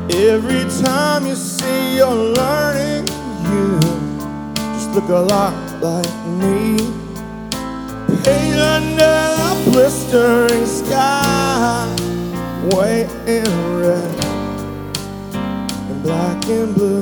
Every time you say you're learning, you just look a lot like me. Paint under the blistering sky, white and red and black and blue.